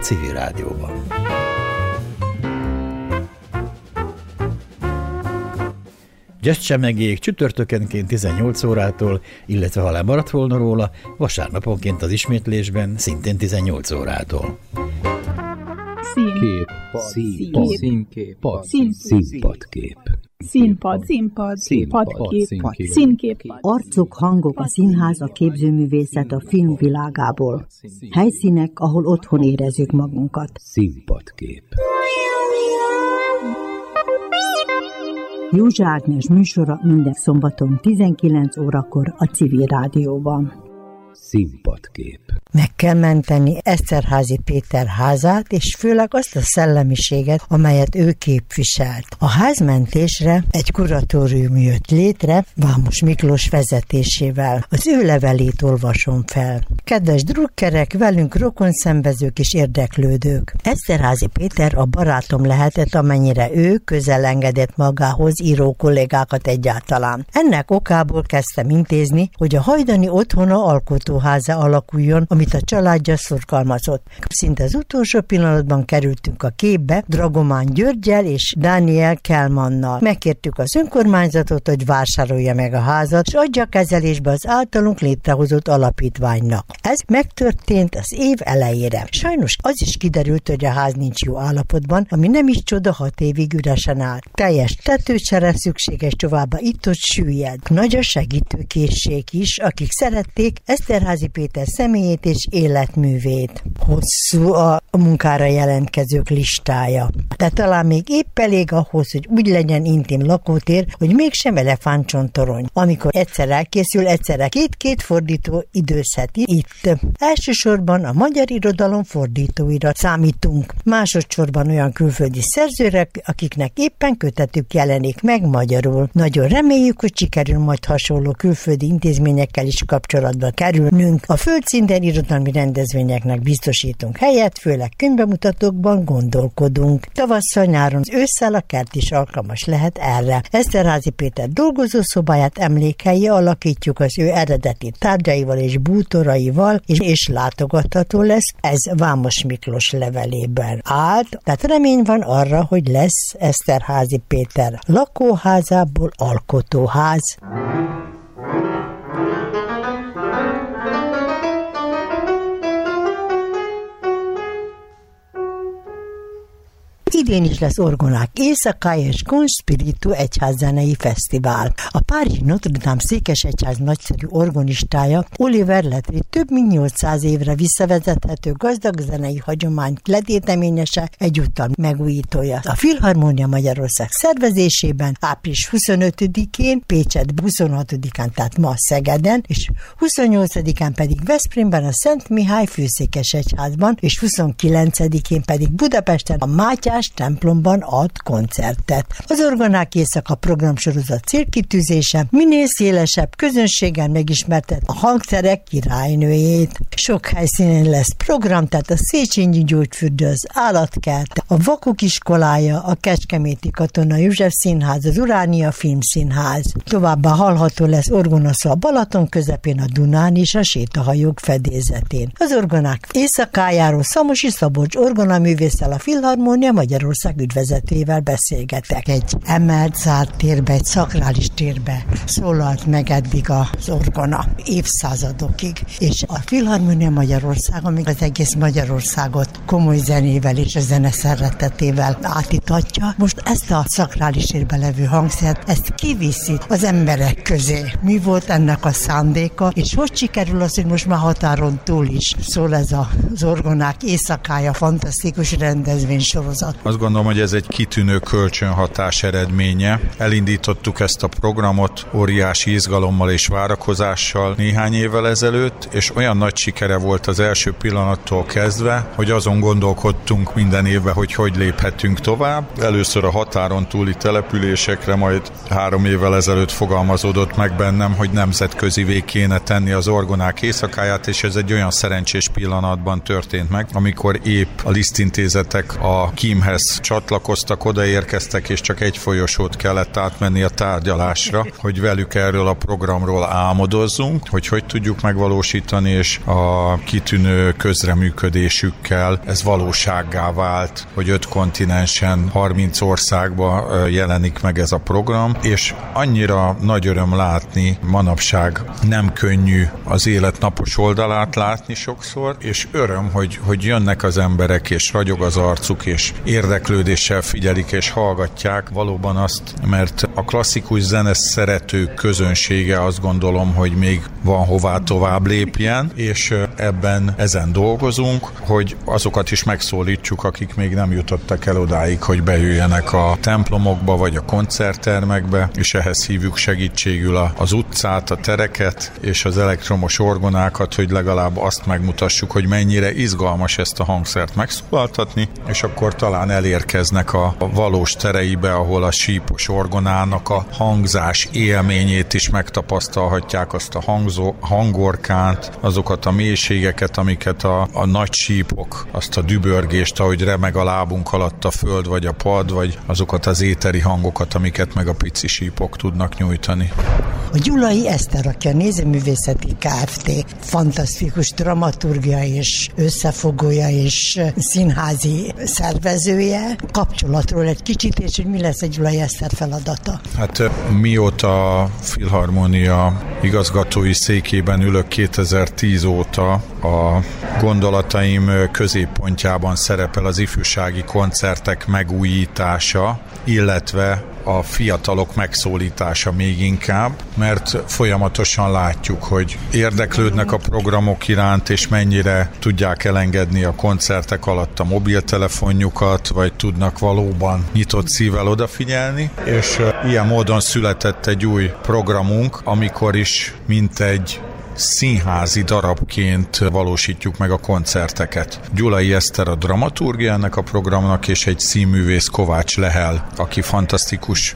Civil Rádióban. Jazzcsemegék csütörtökenként 18 órától, illetve ha lemaradt volna róla, vasárnaponként az ismétlésben szintén 18 órától. Színkép. Arcok, hangok, a színház, a képzőművészet a film világából. Helyszínek, ahol otthon érezzük magunkat. Színpadkép. Józsa Ágnes műsora minden szombaton 19 órakor a Civil Rádióban. Színpadkép. Meg kell menteni Eszterházy Péter házát, és főleg azt a szellemiséget, amelyet ő képviselt. A házmentésre egy kuratórium jött létre, Vámos Miklós vezetésével. Az ő levelét olvasom fel. Kedves drukkerek, velünk rokonszenvezők és érdeklődők. Eszterházy Péter a barátom lehetett, amennyire ő közel engedett magához író kollégákat egyáltalán. Ennek okából kezdtem intézni, hogy a hajdani otthona alkotóháza alakuljon, amit a családja szorgalmazott. Szinte az utolsó pillanatban kerültünk a képbe Dragomán Györggyel és Dániel Kelmannal. Megkértük az önkormányzatot, hogy vásárolja meg a házat, és adja kezelésbe az általunk létrehozott alapítványnak. Ez megtörtént az év elejére. Sajnos az is kiderült, hogy a ház nincs jó állapotban, ami nem is csoda, 6 évig üresen áll. Teljes tetőcsere szükséges, továbbá itt-ott süllyed. Nagy a segítőkészség is, akik szerették Eszterházy Péter személyét és életművét. Hosszú a munkára jelentkezők listája. De talán még épp elég ahhoz, hogy úgy legyen intim lakótér, hogy mégsem elefántcsontorony. Amikor egyszer elkészül, egyszerre két fordító időzheti itt. Elsősorban a magyar irodalom fordítóira számítunk. Másodszorban olyan külföldi szerzőre, akiknek éppen kötetük jelenik meg magyarul. Nagyon reméljük, hogy sikerül majd hasonló külföldi intézményekkel is kapcsolatba kerülnünk. A földszinten irodalmi rendezvényeknek biztosítunk helyet, főleg könyvbemutatókban gondolkodunk. Tavasszal, nyáron, ősszel a kert is alkalmas lehet erre. Eszterházy Péter dolgozószobáját emlékhelye alakítjuk az ő eredeti tárgyaival és bútoraival, és látogatható lesz. Ez Vámos Miklós levelében állt, tehát remény van arra, hogy lesz Eszterházy Péter lakóházából alkotóház. Idén is lesz orgonák éjszakája és Conspiritu egyházzenei fesztivál. A párizsi Notre-Dame székesegyház nagyszerű orgonistája Oliver Letri több mint 800 évre visszavezethető gazdag zenei hagyomány letéteményese, egyúttal megújítója. A Filharmónia Magyarország szervezésében április 25-én, Pécset 26-án, tehát ma Szegeden, és 28-án pedig Veszprémben a Szent Mihály főszékesegyházban, és 29-én pedig Budapesten a Mátyás templomban ad koncertet. Az orgonák éjszaka programsorozat célkitűzése minél szélesebb közönséggel megismertet a hangszerek királynőjét. Sok helyszínen lesz program, tehát a Széchenyi Gyógyfürdő, az Állatkert, a Vakok iskolája, a Kecskeméti Katona József Színház, az Uránia Filmszínház. Továbbá hallható lesz orgonaszó a Balaton közepén, a Dunán és a sétahajók fedélzetén. Az orgonák éjszakájáról Szamosi Szabolcs orgonaművésszel, a Filharmónia Magyarország ügyvezetőjével beszélgetek. Egy emelt zárt térbe, egy szakrális térbe szólalt meg eddig az orgona évszázadokig, és a Filharmónia Magyarországon még az egész Magyarországot komoly zenével és a zene szeretetével átítatja. Most ezt a szakrális térbe levő hangszert, ezt kiviszi az emberek közé. Mi volt ennek a szándéka, és hogy sikerül az, hogy most már határon túl is szól ez az orgonák éjszakája fantasztikus rendezvénysorozat. Azt gondolom, hogy ez egy kitűnő kölcsönhatás eredménye. Elindítottuk ezt a programot óriási izgalommal és várakozással néhány évvel ezelőtt, és olyan nagy sikere volt az első pillanattól kezdve, hogy azon gondolkodtunk minden évben, hogy léphetünk tovább. Először a határon túli településekre, majd 3 évvel ezelőtt fogalmazódott meg bennem, hogy nemzetközivé kéne tenni az orgonák éjszakáját, és ez egy olyan szerencsés pillanatban történt meg, amikor épp a Liszt Intézetek a Kim filmhez csatlakoztak, odaérkeztek, és csak egy folyosót kellett átmenni a tárgyalásra, hogy velük erről a programról álmodozzunk, hogy tudjuk megvalósítani, és a kitűnő közreműködésükkel ez valósággá vált, hogy 5 kontinensen, 30 országban jelenik meg ez a program, és annyira nagy öröm látni, manapság nem könnyű az élet napos oldalát látni sokszor, és öröm, hogy jönnek az emberek, és ragyog az arcuk, és érdeklődéssel figyelik, és hallgatják valóban azt, mert a klasszikus zene szeretők közönsége, azt gondolom, hogy még van hová tovább lépjen, és ezen dolgozunk, hogy azokat is megszólítsuk, akik még nem jutottak el odáig, hogy bejöjjenek a templomokba, vagy a koncerttermekbe, és ehhez hívjuk segítségül az utcát, a tereket, és az elektromos orgonákat, hogy legalább azt megmutassuk, hogy mennyire izgalmas ezt a hangszert megszólaltatni, és akkor talán elérkeznek a valós tereibe, ahol a sípos orgonának a hangzás élményét is megtapasztalhatják, azt a hangorkánt, azokat a mélységeket, amiket a nagy sípok, azt a dübörgést, ahogy remeg a lábunk alatt a föld vagy a pad, vagy azokat az éteri hangokat, amiket meg a pici sípok tudnak nyújtani. A Gyulai Eszter, aki a Nézőművészeti Kft. Fantasztikus dramaturgia és összefogója és színházi szervezője, kapcsolatról egy kicsit, és hogy mi lesz a Gyulai Eszter feladata? Hát mióta a Filharmónia igazgatói székében ülök 2010 óta, a gondolataim középpontjában szerepel az ifjúsági koncertek megújítása, illetve a fiatalok megszólítása még inkább, mert folyamatosan látjuk, hogy érdeklődnek a programok iránt, és mennyire tudják elengedni a koncertek alatt a mobiltelefonjukat, vagy tudnak valóban nyitott szívvel odafigyelni, és ilyen módon született egy új programunk, amikor is mintegy színházi darabként valósítjuk meg a koncerteket. Gyulai Eszter a dramaturgia ennek a programnak, és egy színművész, Kovács Lehel, aki fantasztikus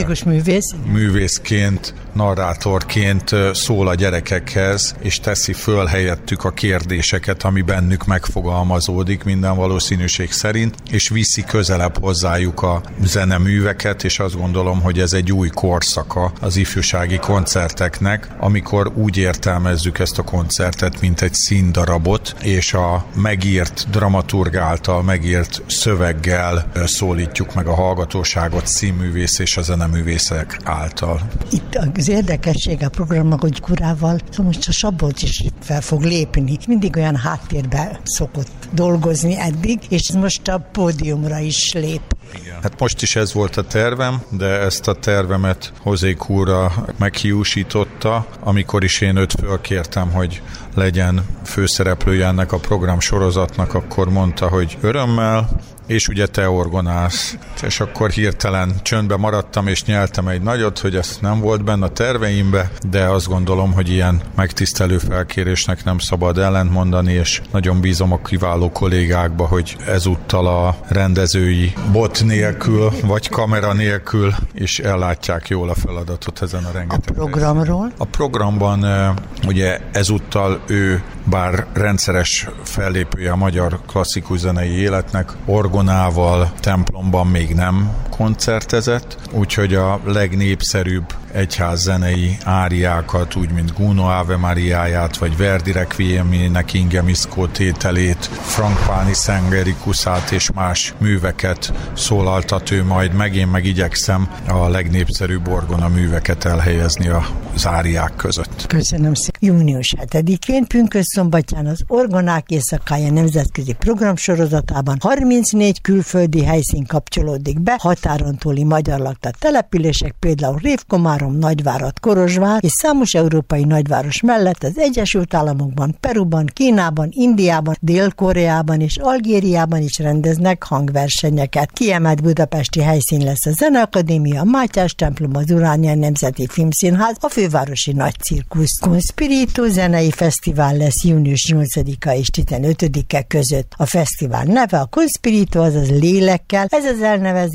művészként, narrátorként szól a gyerekekhez, és teszi föl helyettük a kérdéseket, ami bennük megfogalmazódik minden valószínűség szerint, és viszi közelebb hozzájuk a zeneműveket, és azt gondolom, hogy ez egy új korszaka az ifjúsági koncerteknek, amikor úgy értelmezzük ezt a koncertet, mint egy színdarabot, és a megírt dramaturg által megírt szöveggel szólítjuk meg a hallgatóságot, színművész és a zeneművészek által. Itt az érdekessége a programnak, hogy Kurával, most a Szabolcs is fel fog lépni. Mindig olyan háttérbe szokott dolgozni eddig, és most a pódiumra is lép. Igen. Hát most is ez volt a tervem, de ezt a tervemet Hozék úr meghiúsította, amikor is én őt fölkértem, hogy legyen főszereplője ennek a program sorozatnak, akkor mondta, hogy örömmel, és ugye te orgonálsz. És akkor hirtelen csöndbe maradtam, és nyeltem egy nagyot, hogy ez nem volt benne a terveimbe, de azt gondolom, hogy ilyen megtisztelő felkérésnek nem szabad ellentmondani, és nagyon bízom a kiváló kollégákba, hogy ezúttal a rendezői bot nélkül, vagy kamera nélkül is ellátják jól a feladatot ezen a rengeteg. A programról? A programban ugye ezúttal ő, bár rendszeres fellépője a magyar klasszikus zenei életnek, orgonával templomban még nem koncertezett, úgyhogy a legnépszerűbb egyházzenei áriákat, úgy mint Gounod Ave Mariáját, vagy Verdi Requiemének Inge Misco tételét, Frankfani Szengerikusát és más műveket szólaltat ő majd meg, én meg igyekszem a legnépszerűbb orgona műveket elhelyezni az áriák között. Köszönöm szépen. Június 7-én pünkösszombatján az Orgonák éjszakája nemzetközi programsorozatában 34 külföldi helyszín kapcsolódik be, határon túli magyar lakta települések, például Révkomárom, Nagyvárad, Kolozsvár és számos európai nagyváros mellett az Egyesült Államokban, Peruban, Kínában, Indiában, Dél-Koreában és Algériában is rendeznek hangversenyeket. Kiemelt budapesti helyszín lesz a Zeneakadémia, a Mátyás templom, az Uránia Nemzeti Filmszínház, a fővárosi nagy cirkusz. Conspirito zenei fesztivál lesz június 8-a és 15-e között. A fesztivál neve a Conspirito, azaz lélekkel. Ez az elnevezés egy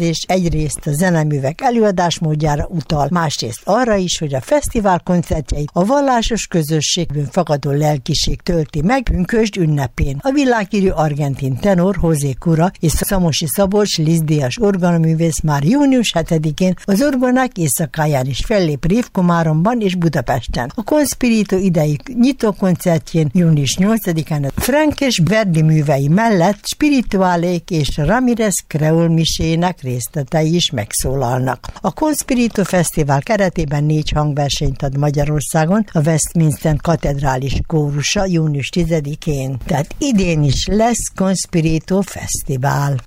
egyrészt a zeneművek előadásmódjára utal, másrészt arra is, hogy a fesztivál koncertjeit a vallásos közösségben fakadó lelkiség tölti meg pünkösd ünnepén. A világhírű argentin tenor José Cura és Szamosi Szabolcs Liszt-díjas orgonaművész már június 7-én az orgonák éjszakáján is fellép Révkomáromban és Budapesten. A Conspirito idei nyitókoncertjén június 8-án a Frank és Verdi művei mellett spirituálék és Ramírez Creole misének részletei is megszólalnak. A Conspirito Fesztivál keretében 4 hangversenyt ad Magyarországon a Westminster katedrális kórusa június 10-én. Tehát idén is lesz Conspirito Fesztivál.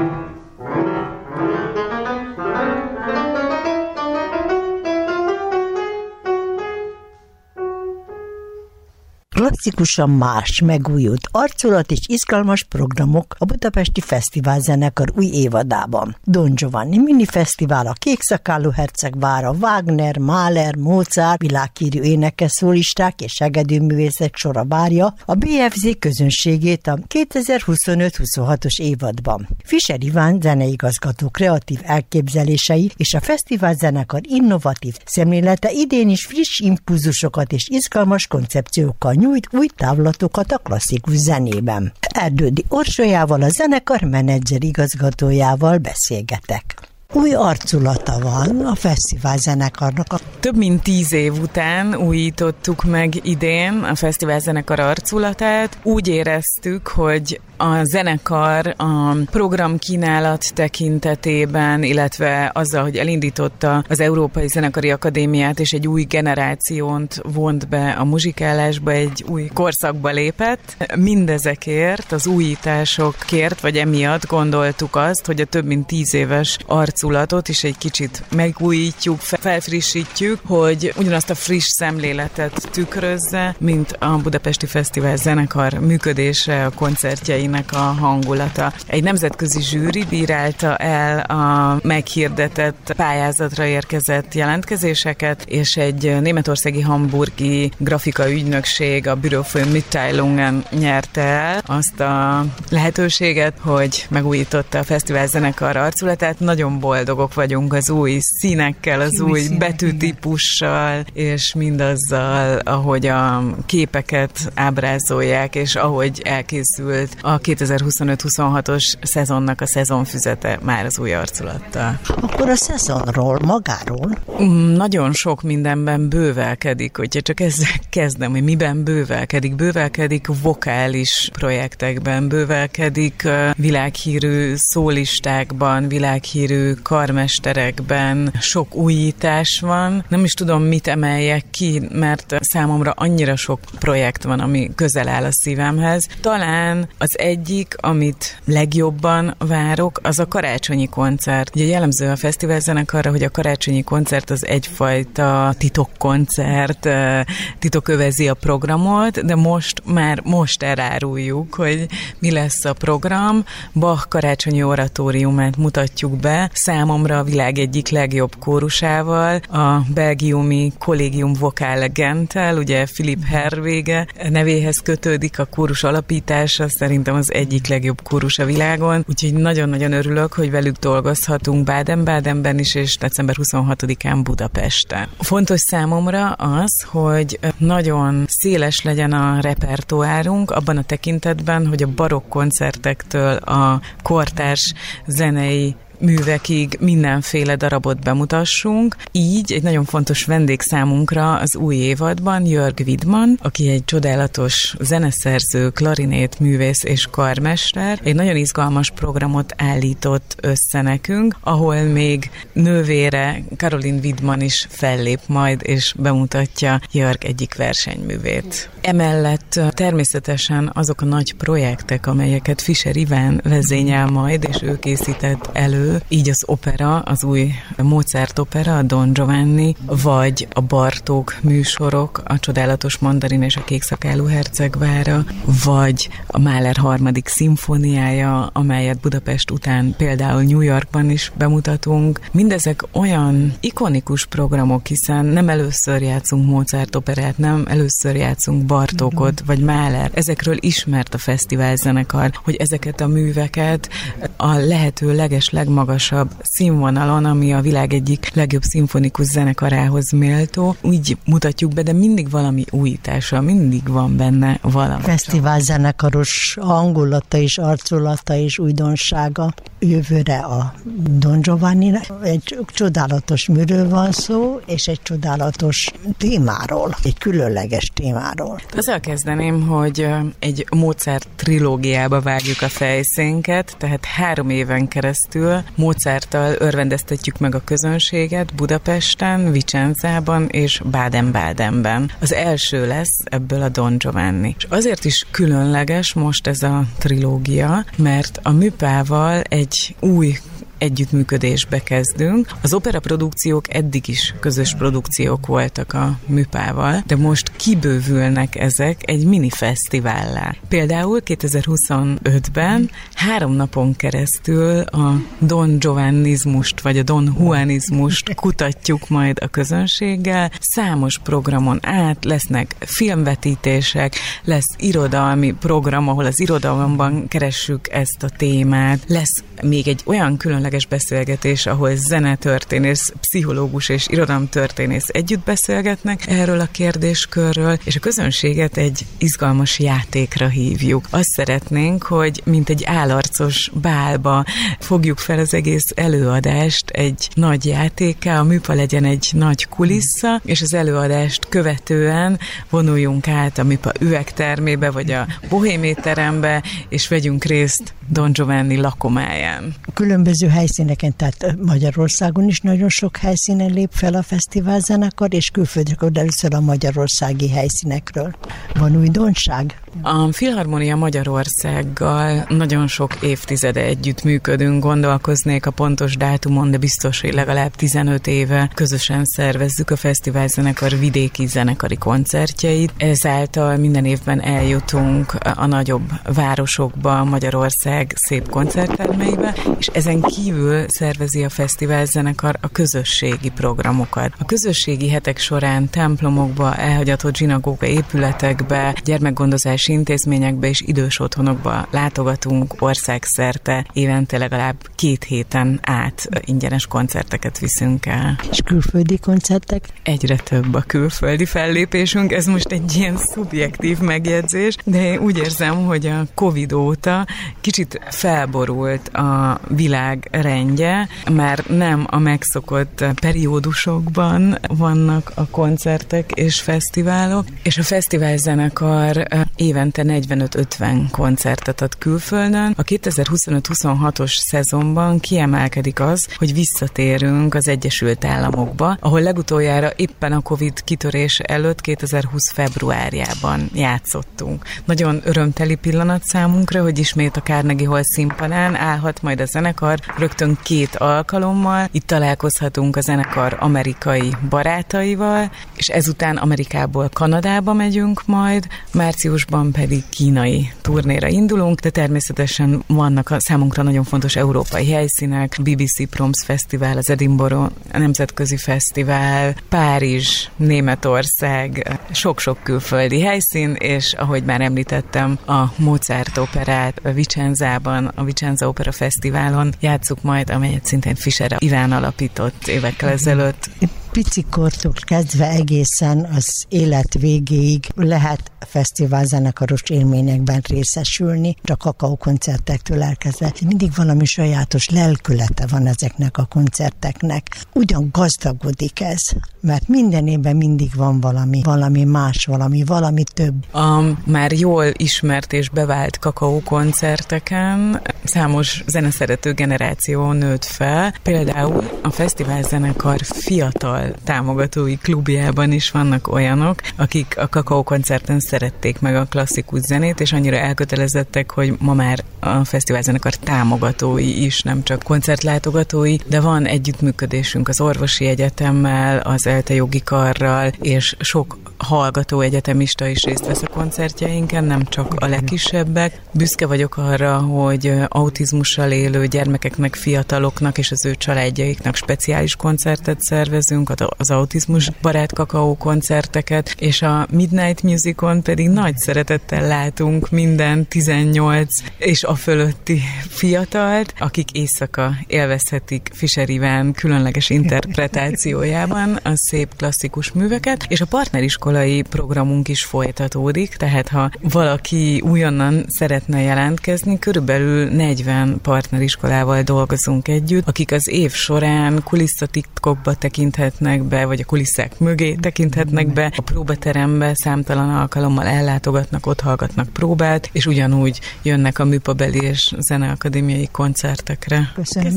Klasszikusan más, megújult arculat és izgalmas programok a Budapesti Fesztiválzenekar új évadában. Don Giovanni Mini Fesztivál, a Kékszakálú hercegvára, Wagner, Mahler, Mozart, világhírű énekes szólisták és segedűművészek sora várja a BFZ közönségét a 2025-26-os évadban. Fischer Iván zeneigazgató kreatív elképzelései és a fesztiválzenekar innovatív szemlélete idén is friss impulzusokat és izgalmas koncepciókkal nyújt új távlatokat a klasszikus zenében. Erdődi Orsolyával, a zenekar menedzser igazgatójával beszélgetek. Új arculata van a fesztivál zenekarnak. Több mint 10 év után újítottuk meg idén a fesztivál zenekar arculatát. Úgy éreztük, hogy a zenekar a programkínálat tekintetében, illetve azzal, hogy elindította az Európai Zenekari Akadémiát, és egy új generációt vont be a muzsikálásba, egy új korszakba lépett. Mindezekért, az újításokért, vagy emiatt gondoltuk azt, hogy a több mint 10 éves arculatot is egy kicsit megújítjuk, felfrissítjük, hogy ugyanazt a friss szemléletet tükrözze, mint a Budapesti Fesztivál zenekar működése, a koncertjeinek a hangulata. Egy nemzetközi zsűri bírálta el a meghirdetett pályázatra érkezett jelentkezéseket, és egy németországi hamburgi grafika ügynökség, a Büro für Mitteilungen nyerte el azt a lehetőséget, hogy megújította a fesztivál zenekar arculatát. Nagyon boldogok vagyunk az új színekkel, az új betűtípussal, és mindazzal, ahogy a képeket ábrázolják, és ahogy elkészült a 2025-26-os szezonnak a szezonfüzete már az új arculattal. Akkor a szezonról, magáról? Nagyon sok mindenben bővelkedik, hogyha csak ezzel kezdem, hogy miben bővelkedik. Bővelkedik vokális projektekben, bővelkedik világhírű szólistákban, világhírű karmesterekben, sok újítás van. Nem is tudom, mit emeljek ki, mert számomra annyira sok projekt van, ami közel áll a szívemhez. Talán az egyik, amit legjobban várok, az a karácsonyi koncert. Ugye jellemző a fesztiválzenekarra, hogy a karácsonyi koncert az egyfajta titokkoncert, titokövezi a programot, de most eláruljuk, hogy mi lesz a program. Bach karácsonyi oratóriumát mutatjuk be, számomra a világ egyik legjobb kórusával, a belgiumi Collegium Vocale Genttel, ugye Philipp Herwege nevéhez kötődik a kórus alapítása, szerintem az egyik legjobb kórus a világon, úgyhogy nagyon-nagyon örülök, hogy velük dolgozhatunk Baden-Badenben is, és december 26-án Budapesten. Fontos számomra az, hogy nagyon széles legyen a repertoárunk abban a tekintetben, hogy a barokk koncertektől a kortárs zenei művekig mindenféle darabot bemutassunk. Így egy nagyon fontos vendég számunkra az új évadban Jörg Widmann, aki egy csodálatos zeneszerző, klarinét művész és karmester. Egy nagyon izgalmas programot állított össze nekünk, ahol még nővére Caroline Widmann is fellép majd, és bemutatja Jörg egyik versenyművét. Emellett természetesen azok a nagy projektek, amelyeket Fischer Iván vezényel majd, és ő készített elő, így az opera, az új Mozart opera, a Don Giovanni, vagy a Bartók műsorok, a Csodálatos Mandarin és a Kékszakálú hercegvára, vagy a Mahler 3. szimfóniája, amelyet Budapest után például New Yorkban is bemutatunk. Mindezek olyan ikonikus programok, hiszen nem először játszunk Mozart operát, nem először játszunk Bartókot, vagy Mahler. Ezekről ismert a fesztiválzenekar, hogy ezeket a műveket a lehető legmagasabb színvonalon, ami a világ egyik legjobb szimfonikus zenekarához méltó, úgy mutatjuk be, de mindig valami újítása, mindig van benne valami. Fesztiválzenekaros hangulata és arculata és újdonsága. Jövőre a Don Giovanni, egy csodálatos műről van szó, és egy csodálatos témáról, egy különleges témáról. Azzal kezdeném, hogy egy Mozart trilógiába vágjuk a fejszénket, tehát 3 éven keresztül Mozarttal örvendeztetjük meg a közönséget Budapesten, Vicenzában és Baden-Badenben. Az első lesz ebből a Don Giovanni. És azért is különleges most ez a trilógia, mert a Műpával egy új együttműködésbe kezdünk. Az operaprodukciók eddig is közös produkciók voltak a Műpával, de most kibővülnek ezek egy mini fesztivállá. Például 2025-ben 3 napon keresztül a Don Giovannizmust vagy a Don Juanizmust kutatjuk majd a közönséggel. Számos programon át lesznek filmvetítések, lesz irodalmi program, ahol az irodalomban keressük ezt a témát. Lesz még egy olyan különleges beszélgetés, ahol zenetörténész, pszichológus és irodalomtörténész együtt beszélgetnek erről a kérdéskörről, és a közönséget egy izgalmas játékra hívjuk. Azt szeretnénk, hogy mint egy állarcos bálba fogjuk fel az egész előadást egy nagy játékká, a Műpa legyen egy nagy kulissza, és az előadást követően vonuljunk át a Műpa üvegtermébe, vagy a Bohéméterembe, és vegyünk részt Don Giovanni lakomáján. Különböző helyszíneken, tehát Magyarországon is nagyon sok helyszínen lép fel a fesztiválzenekar, és külföldről először a magyarországi helyszínekről. Van újdonság? A Filharmonia Magyarországgal nagyon sok évtizede együtt működünk, gondolkoznék a pontos dátumon, de biztos, hogy legalább 15 éve közösen szervezzük a fesztiválzenekar vidéki zenekari koncertjeit. Ezáltal minden évben eljutunk a nagyobb városokba, Magyarország szép koncerttermeibe, és ezen kívül szervezi a fesztiválzenekar a közösségi programokat. A közösségi hetek során templomokba, elhagyatott zsinagóga épületekbe, gyermekgondozási intézményekbe és idős otthonokba látogatunk országszerte, évente legalább 2 héten át ingyenes koncerteket viszünk el. És külföldi koncertek? Egyre több a külföldi fellépésünk, ez most egy ilyen szubjektív megjegyzés, de úgy érzem, hogy a Covid óta kicsit felborult a világ rendje, már nem a megszokott periódusokban vannak a koncertek és fesztiválok, és a fesztiválzenekar évente 45-50 koncertet ad külföldön. A 2025-26-os szezonban kiemelkedik az, hogy visszatérünk az Egyesült Államokba, ahol legutoljára éppen a Covid kitörése előtt 2020 februárjában játszottunk. Nagyon örömteli pillanat számunkra, hogy ismét a Carnegie Hall színpadán állhat majd a zenekar rögtön 2 alkalommal. Itt találkozhatunk a zenekar amerikai barátaival, és ezután Amerikából Kanadába megyünk majd, márciusban pedig kínai turnéra indulunk, de természetesen vannak a számunkra nagyon fontos európai helyszínek, BBC Proms Fesztivál, az Edinburgh Nemzetközi Fesztivál, Párizs, Németország, sok-sok külföldi helyszín, és ahogy már említettem, a Mozart operát Vicenzában, a Vicenza Opera Fesztiválon játsszuk majd, amelyet szintén Fischer Iván alapított évekkel ezelőtt. Picikortól kezdve egészen az élet végéig lehet fesztiválzenekaros élményekben részesülni, csak kakaókoncertektől elkezdve. Mindig valami sajátos lelkülete van ezeknek a koncerteknek. Ugyan gazdagodik ez, mert minden évben mindig van valami más, valami több. A már jól ismert és bevált kakaókoncerteken számos zeneszerető generáció nőtt fel. Például a fesztiválzenekar fiatal támogatói klubjában is vannak olyanok, akik a kakaókoncerten szerették meg a klasszikus zenét, és annyira elkötelezettek, hogy ma már a fesztiválzenekar támogatói is, nem csak koncertlátogatói, de van együttműködésünk az Orvosi Egyetemmel, az ELTE jogi karral, és sok hallgató egyetemista is részt vesz a koncertjeinken, nem csak a legkisebbek. Büszke vagyok arra, hogy autizmussal élő gyermekeknek, fiataloknak és az ő családjaiknak speciális koncertet szervezünk, azokat az autizmus barát kakaó koncerteket, és a Midnight Musicon pedig nagy szeretettel látunk minden 18 és a fölötti fiatalt, akik éjszaka élvezhetik Fischer Iván különleges interpretációjában a szép klasszikus műveket, és a partneriskolai programunk is folytatódik, tehát ha valaki újonnan szeretne jelentkezni, körülbelül 40 partneriskolával dolgozunk együtt, akik az év során kulisszatitkokba tekinthetnek be, vagy a kulisszák mögé tekinthetnek be, a próbaterembe számtalan alkalommal ellátogatnak, ott hallgatnak próbát, és ugyanúgy jönnek a műpabeli és zeneakadémiai koncertekre. Köszönöm.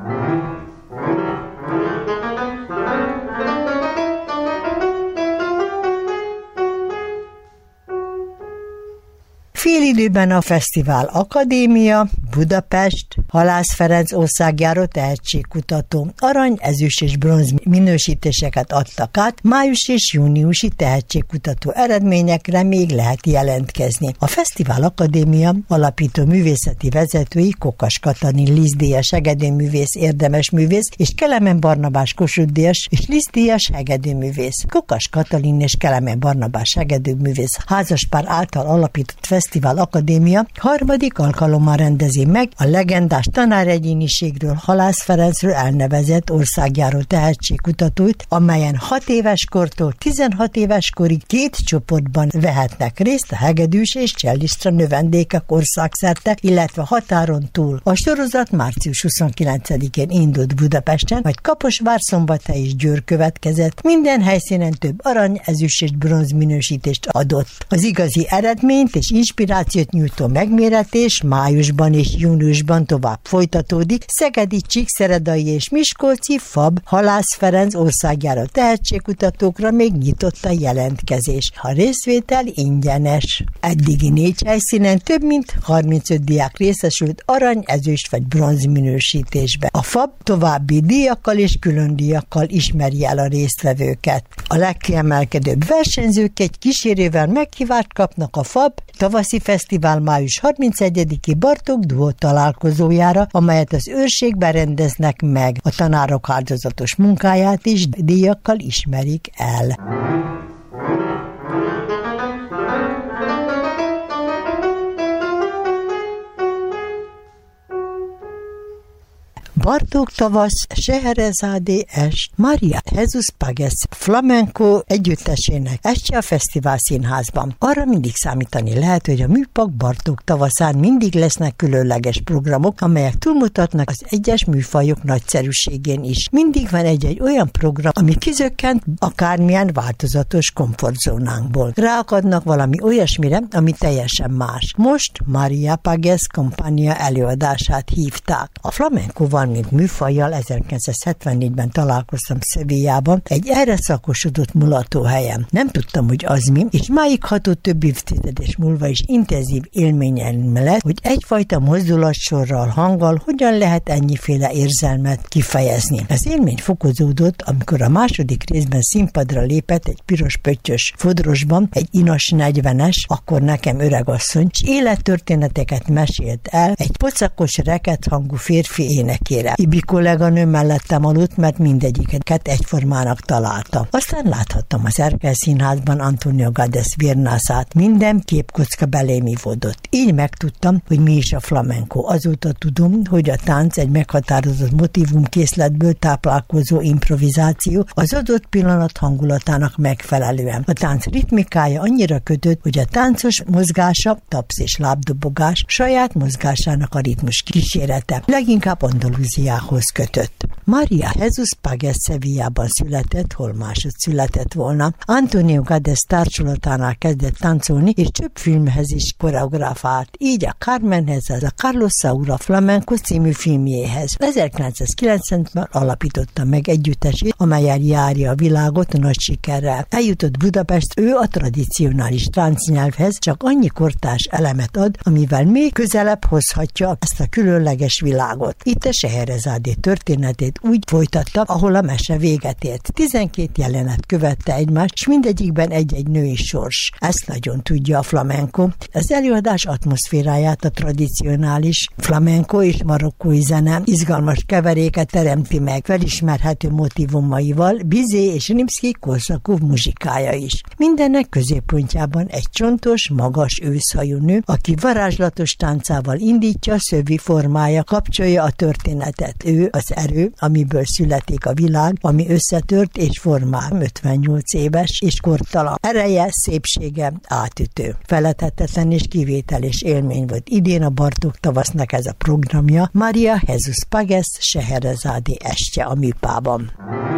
Félidőben a Fesztivál Akadémia, Budapest, Halász Ferenc országjáró tehetségkutató arany, ezüst és bronz minősítéseket adtak át, május és júniusi tehetségkutató eredményekre még lehet jelentkezni. A Fesztivál Akadémia alapító művészeti vezetői Kokas Katalin Liszt-díjas hegedűművész, érdemes művész, és Kelemen Barnabás Kossuth-díjas és Liszt-díjas hegedűművész. Kokas Katalin és Kelemen Barnabás hegedűművész házaspár által alapított Fesztivál Akadémia harmadik alkalommal rendezi meg a legendás tanáregyéniségről, Halász Ferencről elnevezett országjáró tehetségkutatóit, amelyen 6 éves kortól 16 éves korig 2 csoportban vehetnek részt a hegedűs és cellistra növendékek országszerte, illetve határon túl. A sorozat március 29-én indult Budapesten, majd Kaposvár, Szombathely és Győr következett. Minden helyszínen több arany, ezüst és bronz minősítést adott. Az igazi eredményt és inspirációt nyújtó megméretés májusban és júniusban tovább folytatódik. Szegedi, Csíkszeredai és Miskolci FAB Halász Ferenc országjáró tehetségkutatókra még nyitott a jelentkezés. A részvétel ingyenes. Eddigi 4 helyszínen több mint 35 diák részesült arany, ezüst vagy bronz minősítésbe. A FAB további díjakkal és külön díjakkal ismeri el a résztvevőket. A legkiemelkedőbb versenyzők egy kísérővel meghívást kapnak a FAB tavaszi fesztivál május 31-i Bartók Duó találkozójára, amelyet az őrségben rendeznek meg. A tanárok áldozatos munkáját is díjakkal ismerik el. Bartók tavasz, Scheherazade est, Maria Jesus Pages flamenco együttesének estje a Fesztivál Színházban. Arra mindig számítani lehet, hogy a műpak Bartók tavaszán mindig lesznek különleges programok, amelyek túlmutatnak az egyes műfajok nagyszerűségén is. Mindig van egy olyan program, ami kizökkent akármilyen változatos komfortzónánkból. Ráakadnak valami olyasmire, ami teljesen más. Most Maria Pages Compania előadását hívták. A flamencoval mint műfajjal 1974-ben találkoztam Sevillában, egy erre szakosodott mulatóhelyen. Nem tudtam, hogy az mi, és máig ható több évtizedes múlva is intenzív élményem lett, hogy egyfajta mozdulatsorral, hanggal hogyan lehet ennyiféle érzelmet kifejezni. Az élmény fokozódott, amikor a második részben színpadra lépett egy piros pöttyös fodrosban, egy inas 40-es, akkor nekem öregasszony, és élettörténeteket mesélt el egy pocakos, reket hangú férfi énekére. Ibi kolléganő mellettem aludt, mert mindegyiket egyformának találta. Aztán láthattam az Erkel Színházban Antonio Gades Virnászát. Minden képkocka belém ivódott. Így megtudtam, hogy mi is a flamenco. Azóta tudom, hogy a tánc egy meghatározott motívumkészletből táplálkozó improvizáció az adott pillanat hangulatának megfelelően. A tánc ritmikája annyira kötött, hogy a táncos mozgása, tapsz és lábdobogás saját mozgásának a ritmus kísérete. Leginkább Andalúziához kötött. Maria Jesus Pages Sevillában született, hol másod született volna. Antonio Gades társulatánál kezdett táncolni, és több filmhez is koreográfált, így a Carmenhez, az a Carlos Saura Flamenco című filmjéhez. 1990-ben alapította meg együttesét, amelyen járja a világot nagy sikerrel. Eljutott Budapest, ő a tradicionális táncnyelvhez csak annyi kortárs elemet ad, amivel még közelebb hozhatja ezt a különleges világot. Itt a Scheherazade történetét műfajt úgy folytatta, ahol a mese véget ért. 12 jelenet követte egymást, és mindegyikben egy-egy női sors. Ezt nagyon tudja a flamenco. Az előadás atmoszféráját a tradicionális flamenco és marokkói zene izgalmas keveréket teremti meg, felismerhető motivumaival, Bizet és Rimszkij-Korsakov muzsikája is. Mindennek középpontjában egy csontos, magas őszhajú nő, aki varázslatos táncával indítja, szövi formája, kapcsolja a történetet. Ő az erő, amiből születik a világ, ami összetört és formál. 58 éves és kortalan. Ereje, szépsége átütő. Feledhetetlen és kivételes élmény volt idén a Bartók tavasznak ez a programja, Maria Jesus Pages Scheherazade estje a Műpában.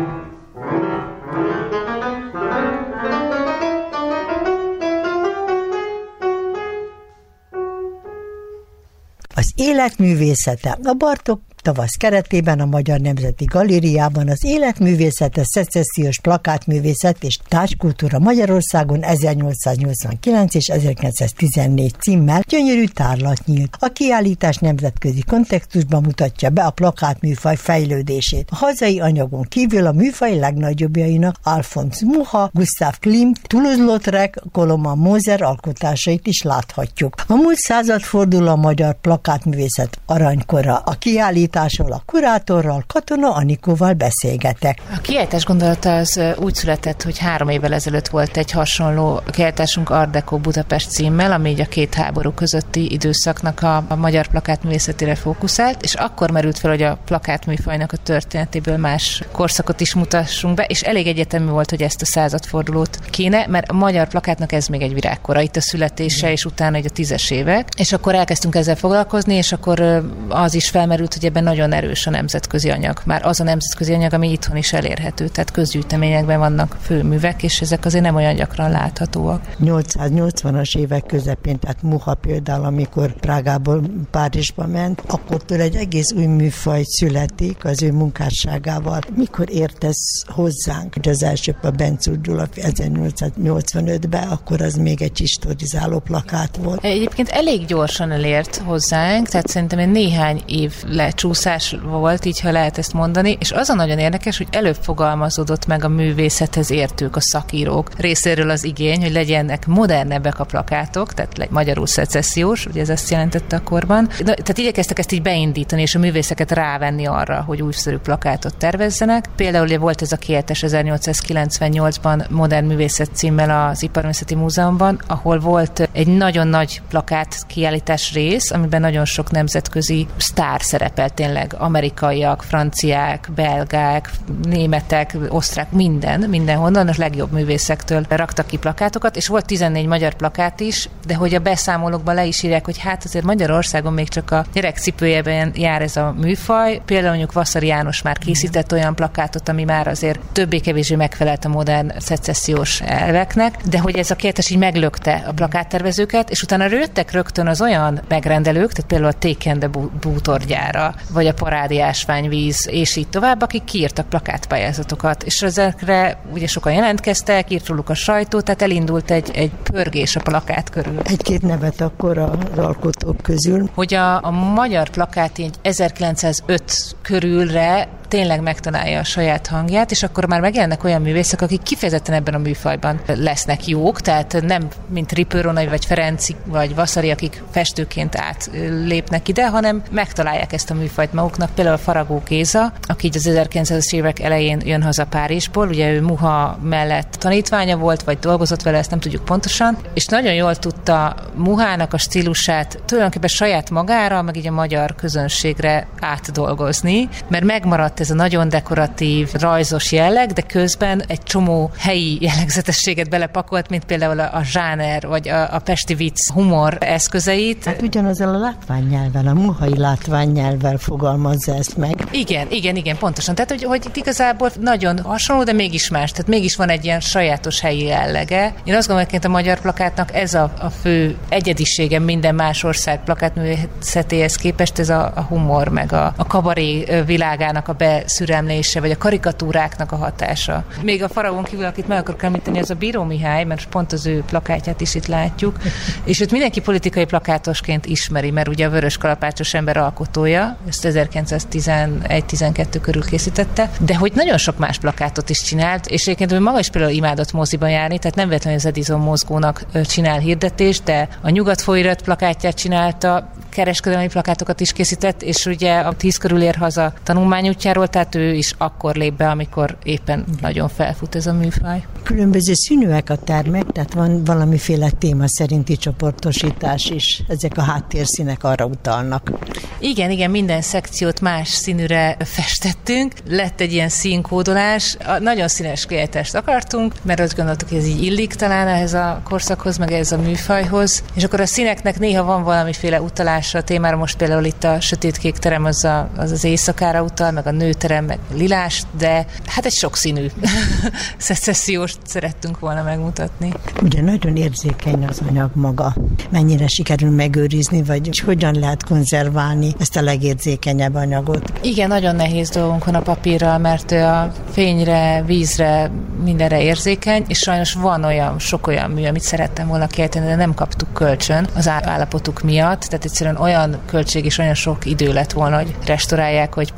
Az életművészete. A Bartók tavasz keretében a Magyar Nemzeti Galériában az életművészete, szecessziós plakátművészet és társkultúra Magyarországon 1889 és 1914 címmel gyönyörű tárlat nyílt. A kiállítás nemzetközi kontextusban mutatja be a plakátműfaj fejlődését. A hazai anyagon kívül a műfaj legnagyobbjainak Alphonse Mucha, Gustav Klimt, Toulouse-Lautrec, Koloman Moser alkotásait is láthatjuk. A múlt századforduló a magyar plakátművészet aranykora. A kiállításról a kurátorral, Katona Anikóval beszélgetek. A kiállítás gondolata az úgy született, hogy 3 évvel ezelőtt volt egy hasonló kiállításunk Art Deco Budapest címmel, ami így a két háború közötti időszaknak a magyar plakátművészetére fókuszált, és akkor merült fel, hogy a plakátműfajnak a történetéből más korszakot is mutassunk be, és elég egyetemű volt, hogy ezt a századfordulót kéne, mert a magyar plakátnak ez még egy virágkora, itt a születése, és utána egy a 10-es évek, és akkor elkezdtünk ezzel foglalkozni, és akkor az is felmerült, hogy ebben nagyon erős a nemzetközi anyag. Már az a nemzetközi anyag, ami itthon is elérhető, tehát közgyűjteményekben vannak főművek, és ezek azért nem olyan gyakran láthatóak. 880-as évek közepén, tehát Mucha például, amikor Prágából Párizsba ment, akkor egy egész új műfaj születik az ő munkásságával. Mikor ért ez hozzánk? Az első a Bencúr Gyula 1885-ben, akkor az még egy historizáló plakát volt. Egyébként elég gyorsan elért hozzánk, tehát szerintem néhány év lecsúszás volt, így ha lehet ezt mondani, és az a nagyon érdekes, hogy előbb fogalmazódott meg a művészethez értők, a szakírók részéről az igény, hogy legyenek modernebbek a plakátok, tehát magyarul szecessziós, ugye ez azt jelentette akkorban. Tehát igyekeztek ezt így beindítani, és a művészeket rávenni arra, hogy újszerű plakátot tervezzenek. Például volt ez a kiállítás 1898-ban Modern Művészet címmel az Iparművészeti Múzeumban, ahol volt egy nagyon nagy plakát kiállítás rész, amiben nagyon sok nemzetközi sztár szerepelt, tényleg amerikaiak, franciák, belgák, németek, osztrák, mindenhonnan, a legjobb művészektől raktak ki plakátokat, és volt 14 magyar plakát is, de hogy a beszámolókban le is írják, hogy hát azért Magyarországon még csak a gyerekcipőjében jár ez a műfaj. Például mondjuk Vaszary János már készített olyan plakátot, ami már azért többé-kevésbé megfelelt a modern szecessziós elveknek, de hogy ez a kiállítás így meglökte a plakáttervezőket, és utána jöttek rögtön az olyan megrendelők, tehát például a Tékende bútorgyára, vagy a Parádi Ásványvíz, és így tovább, akik kiírtak plakátpályázatokat, és ezekre ugye sokan jelentkeztek, írt róluk a sajtó, tehát elindult egy pörgés a plakát körül. Egy-két nevet akkor az alkotók közül. Hogy a magyar plakát így 1905 körülre tényleg megtalálja a saját hangját, és akkor már megjelennek olyan művészek, akik kifejezetten ebben a műfajban lesznek jók, tehát nem mint Ripőronai, vagy Ferenci, vagy Vaszary, akik festőként átlépnek ide, hanem megtalálják ezt a műfajt maguknak. Például Faragó Géza, aki így az 1900-as évek elején jön haza Párizsból, ugye ő Mucha mellett tanítványa volt, vagy dolgozott vele, ezt nem tudjuk pontosan, és nagyon jól tudta Muchának a stílusát tulajdonképpen saját magára, meg így a magyar közönségre átdolgozni, mert megmaradt ez a nagyon dekoratív, rajzos jelleg, de közben egy csomó helyi jellegzetességet belepakolt, mint például a zsáner, vagy a pesti vicc humor eszközeit. Hát ugyanazzal a látványnyelvvel, a muchai látványnyelvvel fogalmazza ezt meg. Igen, pontosan. Tehát, hogy igazából nagyon hasonló, de mégis más. Tehát mégis van egy ilyen sajátos helyi jellege. Én azt gondolom, hogy a magyar plakátnak ez a fő egyedisége minden más ország plakátművészetéhez képest, ez a humor, meg a kabaré világának a képeszüremlése, vagy a karikatúráknak a hatása. Még a faraón kívül, akit meg akarok említeni, az a Bíró Mihály, mert pont az ő plakátját is itt látjuk, és őt mindenki politikai plakátosként ismeri, mert ugye a Vörös kalapácsos ember alkotója, ezt 1911-12 körül készítette, de hogy nagyon sok más plakátot is csinált, és egyébként ő maga is például imádott moziba járni, tehát nem véletlenül az Edison mozgónak csinál hirdetést, de a Nyugat folyóirat plakátját csinálta, kereskedelmi plakátokat is készített, és ugye a 10 körül ér haza tanulmányútjáról, tehát ő is akkor lép be, amikor éppen nagyon felfut ez a műfaj. Különböző színűek a termek, tehát van valamiféle téma szerinti csoportosítás is. Ezek a háttérszínek arra utalnak. Igen, minden szekciót más színűre festettünk. Lett egy ilyen színkódolás. Nagyon színes kiállítást akartunk, mert azt gondoltuk, hogy ez így illik talán ehhez a korszakhoz, meg ehhez a műfajhoz. És akkor a színeknek néha van valamiféle utalása a témára. Most például itt a sötétkék terem az éjszakára utal, meg a nőterem, meg lilás, de hát egy sokszínű szecesszióst szerettünk volna megmutatni. Ugye nagyon érzékeny az anyag maga. Mennyire sikerül megőrizni, vagy hogyan lehet konzerválni ezt a legérzékenyebb anyagot? Igen, nagyon nehéz dolgunk van a papírral, mert a fényre, vízre, mindenre érzékeny, és sajnos van sok olyan mű, amit szerettem volna kiejteni, de nem kaptuk kölcsön az állapotuk miatt, tehát egyszerűen olyan költség és olyan sok idő lett volna, hogy restaurálják, hogy